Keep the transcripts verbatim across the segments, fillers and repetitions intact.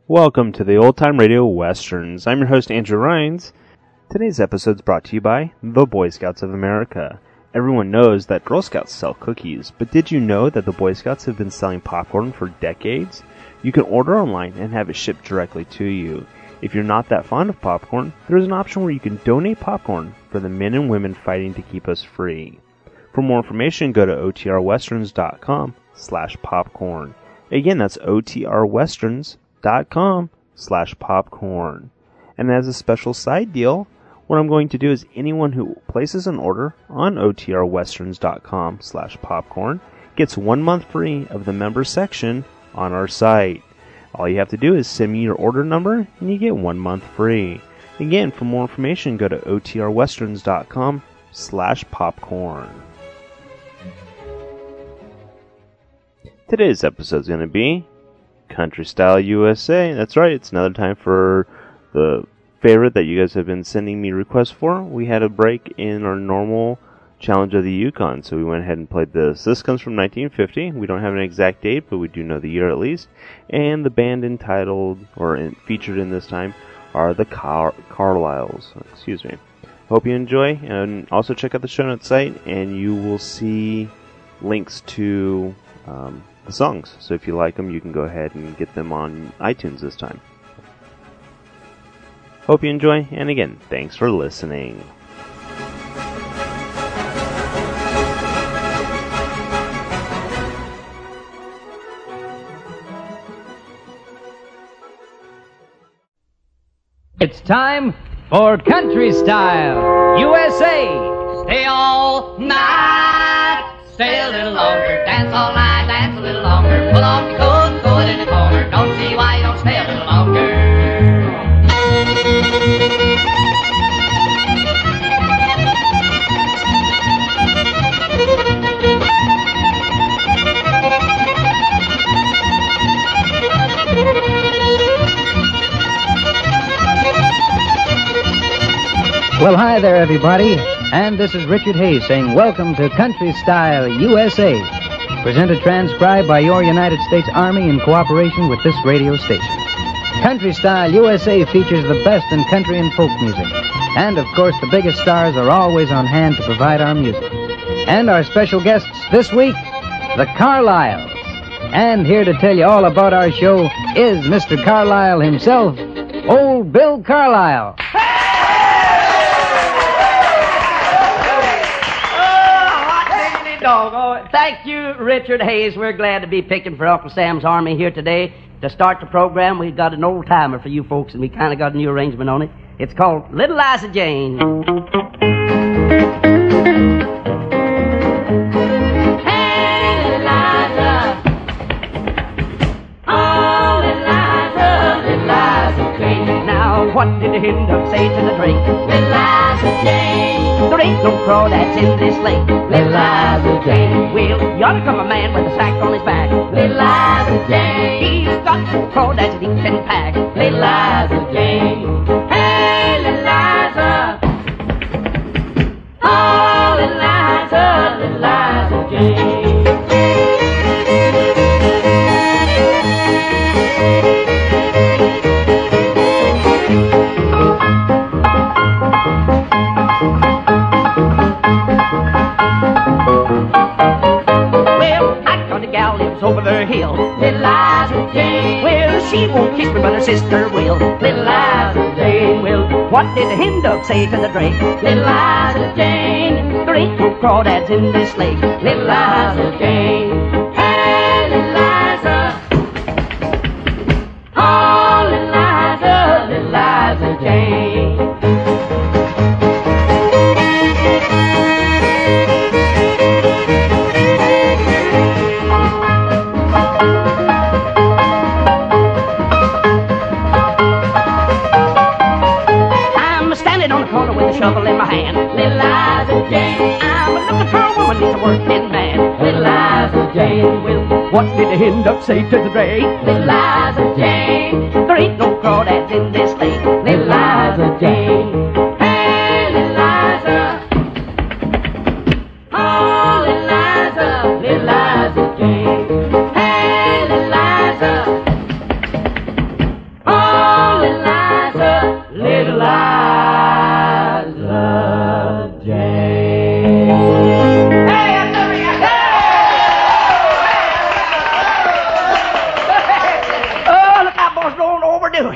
Welcome to the Old Time Radio Westerns. I'm your host, Andrew Rhines. Today's episode is brought to you by the Boy Scouts of America. Everyone knows that Girl Scouts sell cookies, but did you know that the Boy Scouts have been selling popcorn for decades? You can order online and have it shipped directly to you. If you're not that fond of popcorn, there's an option where you can donate popcorn for the men and women fighting to keep us free. For more information, go to otrwesterns.com slash popcorn. Again, that's otrwesterns.com dot com slash popcorn. And as a special side deal, what I'm going to do is anyone who places an order on otrwesterns.com slash popcorn gets one month free of the member section on our site. All you have to do is send me your order number and you get one month free. Again, for more information, go to otrwesterns.com slash popcorn. Today's episode is going to be Country Style U S A. That's right, it's another time for the favorite that you guys have been sending me requests for. We had a break in our normal Challenge of the Yukon, so we went ahead and played this. This comes from nineteen fifty. We don't have an exact date, but we do know the year at least. And the band entitled, or in, featured in this time, are the Car- Carlisles. Excuse me. Hope you enjoy, and also check out the show notes site, and you will see links to um, the songs. So if you like them, you can go ahead and get them on iTunes this time. Hope you enjoy, and again, thanks for listening. It's time for Country Style U S A. Stay all night, stay a little longer, dance all night, dance a little longer, pull off your coat and throw it in the corner, don't see why you don't stay a little longer. Well, hi there, everybody, and this is Richard Hayes saying welcome to Country Style U S A, presented transcribed by your United States Army in cooperation with this radio station. Country Style U S A features the best in country and folk music, and of course the biggest stars are always on hand to provide our music. And our special guests this week, the Carlisles. And here to tell you all about our show is Mister Carlisle himself, Old Bill Carlisle. Oh, thank you, Richard Hayes. We're glad to be picking for Uncle Sam's Army here today. To start the program, we've got an old-timer for you folks, and we kind of got a new arrangement on it. It's called Little Liza Jane. Hey, Little Liza. Oh, Little Liza, Little Liza Jane. Now, what did the hen duck say to the drake? Little Liza Jane. There ain't no crawdads in this lake. Little Liza Jane. Well, you ought to come a man with a sack on his back. Little Liza Jane. He's got more crawdads than he can pack. Little Liza Jane. Hey, Little Liza. Oh, Little Liza, Little Liza Jane. Over the hill, Little Liza Jane. Well, she won't kiss me, but her sister will. Little Liza Jane. Well, what did the hen duck say to the drake? Little Liza Jane. There ain't no crawdads in this lake. Little Liza Jane. Hey, Little Liza. Oh, Little Liza, Little Liza Jane. Shovel in my hand, Little Liza Jane. I'm looking for a woman who's a working man, Little Liza Jane. Well, what did the hen duck say to the drake? Little Liza Jane. There ain't no crawdads in this lake, Little Liza Jane. Hey, Little Liza. Oh, Little Liza, Little Liza Jane. Hey, Little Liza.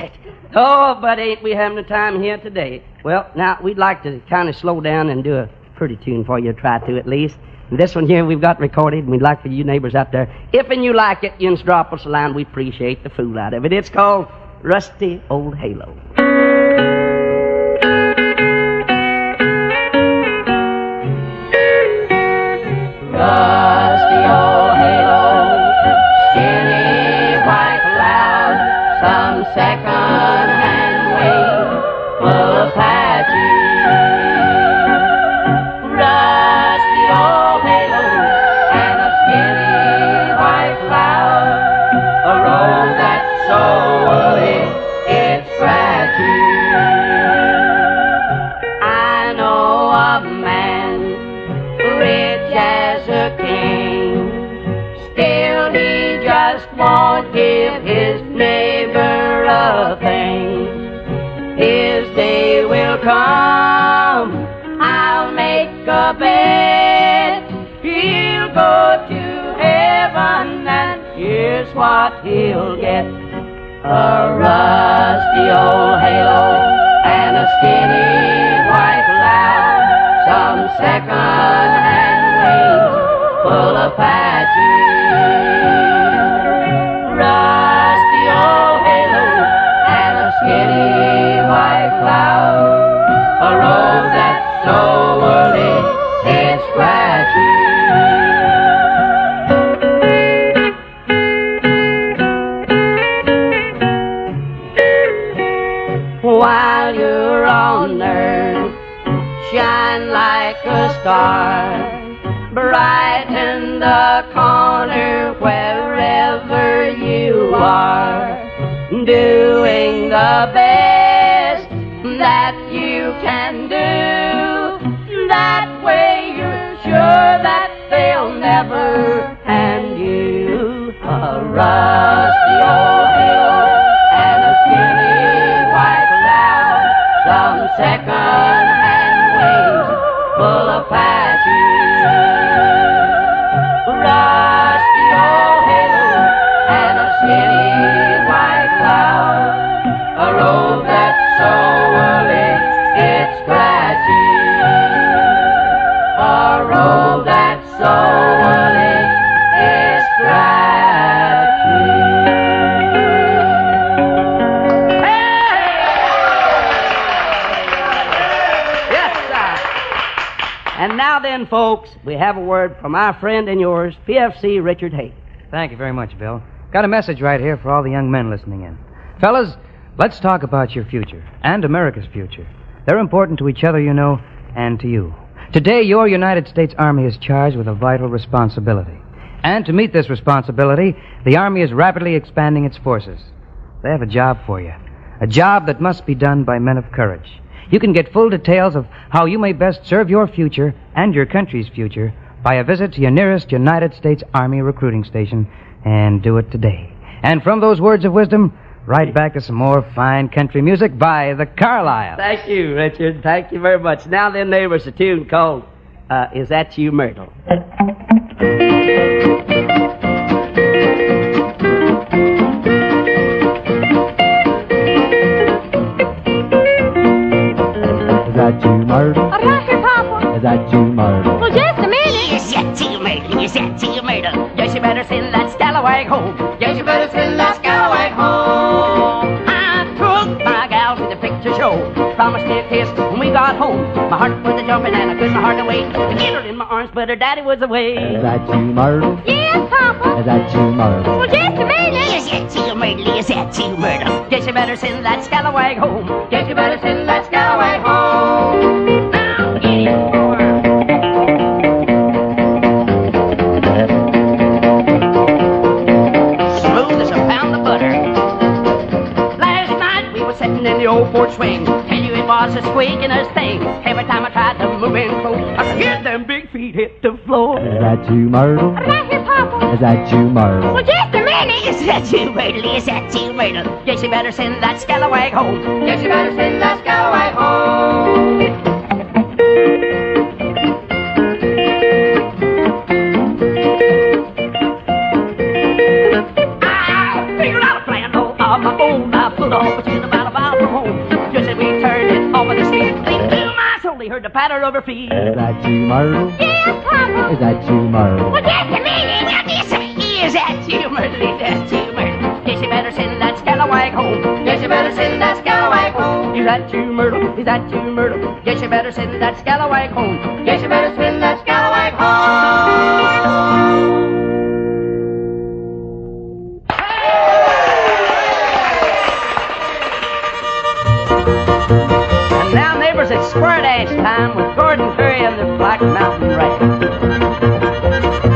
that. Oh, but ain't we having a time here today? Well, now, we'd like to kind of slow down and do a pretty tune for you, try to at least. And this one here we've got recorded, and we'd like for you neighbors out there, if and you like it, you can drop us a line. We appreciate the fool out of it. It's called Rusty Old Halo. Rusty old halo, skinny white cloud, some second-hand wing full of patches. Rusty old halo and a skinny white cloud, a road that's so woolly it scratches. I know a man rich as a king, still he just won't give his neighbor a thing. His day will come, I'll make a bet, he'll go to heaven and here's what he'll get. A rusty old halo and a skinny white cloud, some second-hand wings full of patches. Rusty old halo and a skinny white cloud, a road that's so woolly it scratches. While you're on earth, shine like a star, brighten the corner wherever you are, doing the best that you can do. That way you're sure that they'll never hand you a rusty old halo and a skinny white cloud, some second-hand wings full of patches. Rusty old halo and a skinny white cloud, a road that's so woolly it scratches. A road that's so woolly it scratches. Yes, sir. And now then, folks, we have a word from our friend and yours, P F C Richard Hay. Thank you very much, Bill. Got a message right here for all the young men listening in. Fellas, let's talk about your future and America's future. They're important to each other, you know, and to you. Today, your United States Army is charged with a vital responsibility. And to meet this responsibility, the Army is rapidly expanding its forces. They have a job for you. A job that must be done by men of courage. You can get full details of how you may best serve your future and your country's future by a visit to your nearest United States Army recruiting station, and do it today. And from those words of wisdom, right back to some more fine country music by the Carlisle. Thank you, Richard. Thank you very much. Now then, neighbors, a tune called uh, Is That You, Myrtle? Is that you, Myrtle? I'm right here, Papa. Is that you, Myrtle? Well, just a minute. Is that you, Myrtle? Is that you, Myrtle? Yes, you better send that scallywag home. Yes, you better send that scallywag home. I took my gal to the picture show. Promised me a kiss when we got home. My heart was a jumping and I couldn't hardly wait to get her in my arms, but her daddy was away. Is that you, Myrtle? Yes, Papa. Is that you, Myrtle? Well, just a minute. Is that you, Myrtle? Is that you, Myrtle? Yes, you better send that scallywag home. Yes, you better send that scallywag home. Now, get it, boy. Smooth as a pound of butter. Last night we were sitting in the old porch swing. Tell you it was a squeaking us thing. Every time I tried to move in close, I could hear them big feet hit the floor. Is that you, Myrtle? I'm right here, Papa. Is that you, Myrtle? Well, just a minute. Is that you, Myrtle? Is that you, Myrtle? Yes, you better send that scallywag home. Yes, you better send that scallywag home. I figured out a plan, though, on my own. I put off a to pat her over feet. Is that you, Myrtle? Yes, Papa. Is that you, Myrtle? Well, just a minute. Now, this Is that you, Myrtle? Is that you, Myrtle? Yes, you better send that scalawag home. Yes, you better send that scalawag home. Is that you, Myrtle? Is that you, Myrtle? Yes, you better send that scalawag home. Yes, you better send that scalawag home. And now, neighbors, it's square dance time with Gordon Curry and the Black Mountain Rag.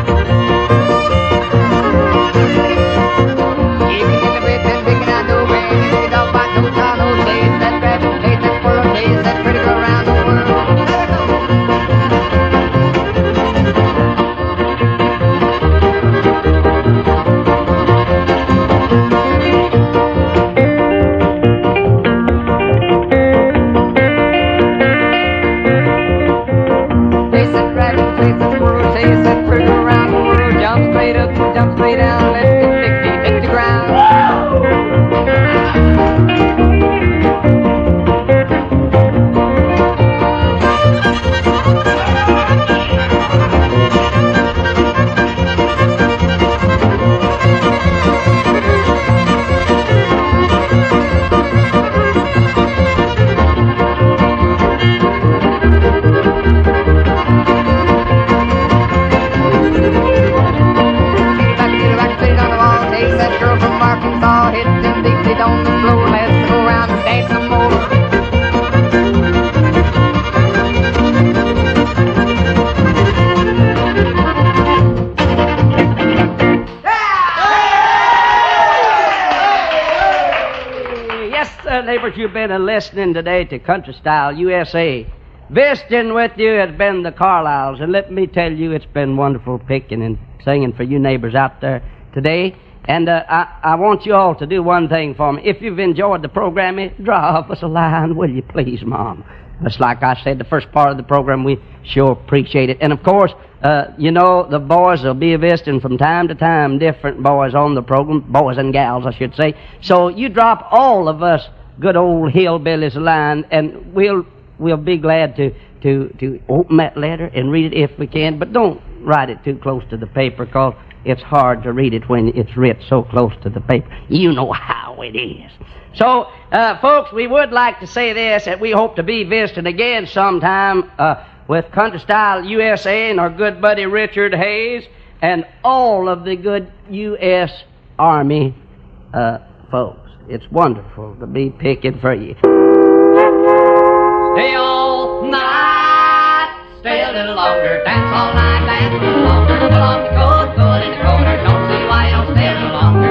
You've been listening today to Country Style U S A. Visiting with you has been the Carlisles, and let me tell you, it's been wonderful picking and singing for you neighbors out there today. And uh, I, I want you all to do one thing for me. If you've enjoyed the program, drop us a line, will you please, Mom? Just like I said, the first part of the program, we sure appreciate it. And, of course, uh, you know, the boys will be visiting from time to time, different boys on the program, boys and gals, I should say. So you drop all of us good old hillbillies a line, and we'll we'll be glad to, to, to open that letter and read it if we can. But don't write it too close to the paper, because it's hard to read it when it's writ so close to the paper. You know how it is. So, uh, folks, we would like to say this, that we hope to be visiting again sometime uh, with Country Style U S A and our good buddy Richard Hayes and all of the good U S Army uh, folks. It's wonderful to be picking for you. Stay all night, stay a little longer, dance all night, dance a little longer, pull on the coat, pull it in the corner, don't see why you don't stay a little longer.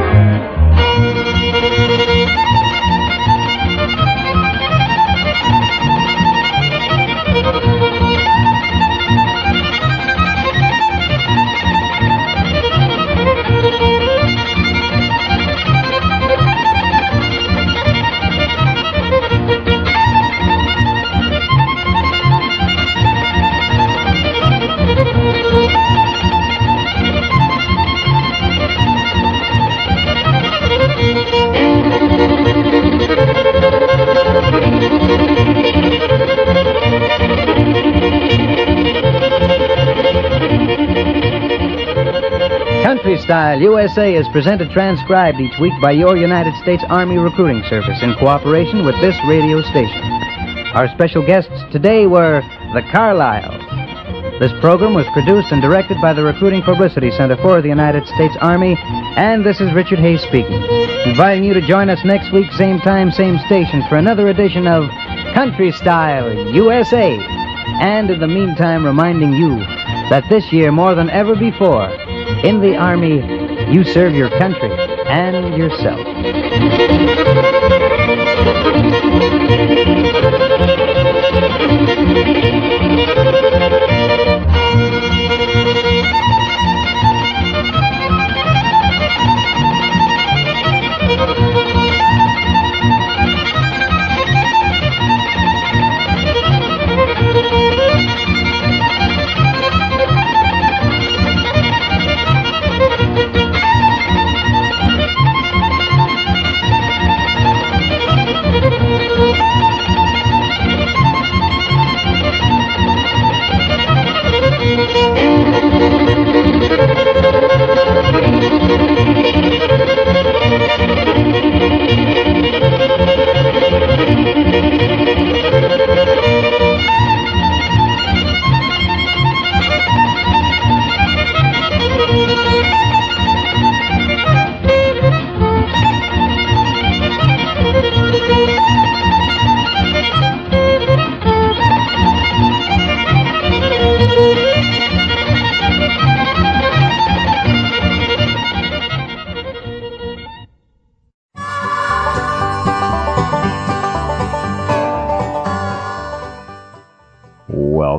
Country Style U S A is presented transcribed each week by your United States Army Recruiting Service in cooperation with this radio station. Our special guests today were the Carlisles. This program was produced and directed by the Recruiting Publicity Center for the United States Army, and this is Richard Hayes speaking, inviting you to join us next week, same time, same station, for another edition of Country Style U S A. And in the meantime, reminding you that this year, more than ever before, in the Army, you serve your country and yourself.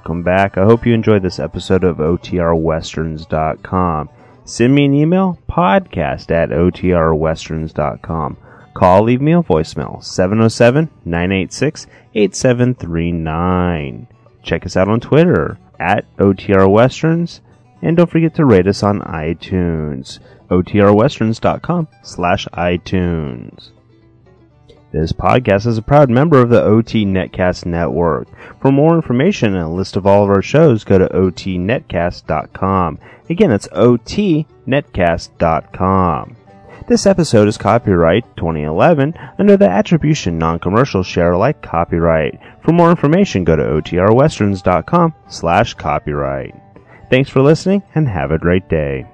welcome back. I hope you enjoyed this episode of O T R westerns dot com. Send me an email, podcast at O T R westerns dot com. Call, leave me a voicemail, seven oh seven, nine eight six, eight seven three nine. Check us out on Twitter, at O T R Westerns, and don't forget to rate us on iTunes, O T R westerns dot com slash iTunes. This podcast is a proud member of the O T Netcast Network. For more information and a list of all of our shows, go to O T netcast dot com. Again, it's O T netcast dot com. This episode is copyright twenty eleven under the Attribution Non-Commercial Share Alike copyright. For more information, go to O T R westerns dot com slash copyright. Thanks for listening and have a great day.